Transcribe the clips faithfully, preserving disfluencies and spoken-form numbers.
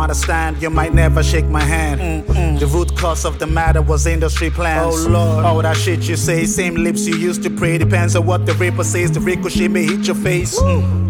understand, you might never shake my hand. Mm-mm. The root cause of the matter was industry plans. Oh Lord, all that shit you say, same lips you used to pray. Depends on what the rapper says, the ricochet may hit your face. Mm.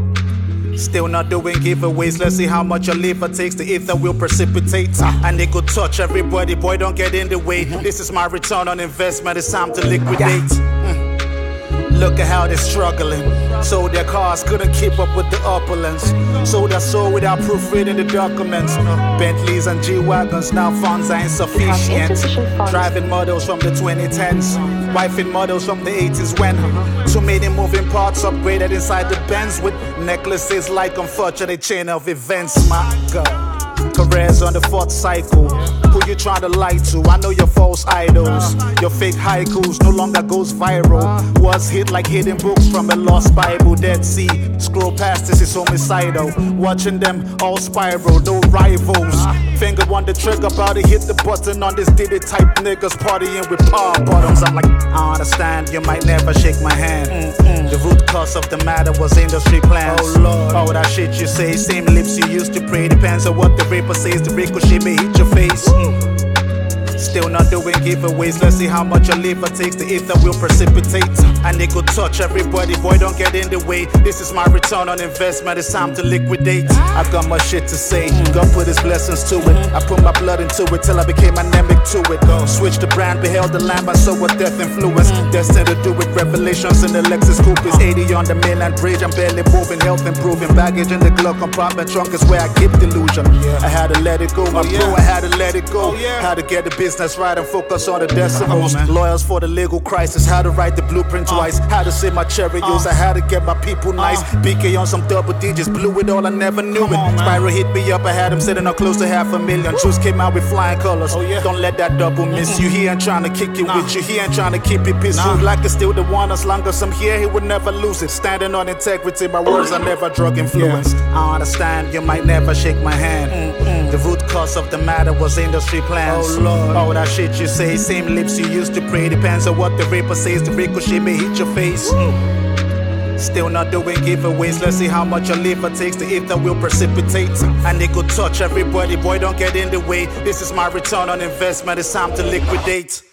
Still not doing giveaways, let's see how much your liver takes. The ether will precipitate, and it could touch everybody, boy don't get in the way. Mm-hmm. This is my return on investment, it's time to liquidate. Yeah. Mm. Look at how they're struggling. Sold their cars, couldn't keep up with the opulence. Sold their soul without proofreading the documents. Bentleys and G-Wagons, now funds are insufficient. Driving models from the twenty tens, wifing models from the eighties when too many moving parts upgraded inside the Benz with necklaces like unfortunate chain of events. My God. Careers on the fourth cycle. Who you trying to lie to? I know your false idols. Your fake haikus no longer goes viral. Was hit like hidden books from a lost Bible. Dead Sea, scroll past this is homicidal. Watching them all spiral, no rivals. Finger on the trigger, about to hit the button on this Diddy type niggas partying with power bottoms. I'm like, I understand, you might never shake my hand. Mm-mm. The root cause of the matter was industry plans. Oh Lord, all that shit you say, same lips you used to pray. Depends on what the rapper says, the ricochet may hit your face. Mm. Still not doing giveaways, let's see how much your liver takes. The ether will precipitate, and it could touch everybody, boy don't get in the way. This is my return on investment, it's time to liquidate. I got my shit to say, God put his blessings to it. I put my blood into it till I became anemic to it. Switch the brand, beheld the lamb, I saw what death influence. Destined to do with revelations in the Lexus Coupe. Is eighty on the mainland bridge, I'm barely moving, health improving. Baggage in the glove compartment, trunk is where I keep delusion. I had to let it go, my bro, I had to let it go. How to get the business right and focus on the decimals. On, Lawyers for the legal crisis, how to write the blueprint twice. How to say my Cheerios, I had to get my people nice. B K on some double digits, blew it all, I never knew it. On, Spiral hit me up, I had him sitting on close to half a million. Juice came out with flying colors. Oh, yeah. Don't let that double miss mm-hmm. you. He ain't trying to kick you nah. with you. He ain't trying to keep it peaceful. Nah. Like it's still the one as long as I'm here, he would never lose it. Standing on integrity, my words are never drug influenced. Yeah. I understand, you might never shake my hand. Mm-mm. The root cause of the matter was industry plans. Oh Lord, all that shit you say, same lips you used to pray. Depends on what the rapper says, the ricochet may hit your face. Mm. Still not doing giveaways, let's see how much your liver takes. The ether will precipitate, and it could touch everybody, boy don't get in the way. This is my return on investment, it's time to liquidate.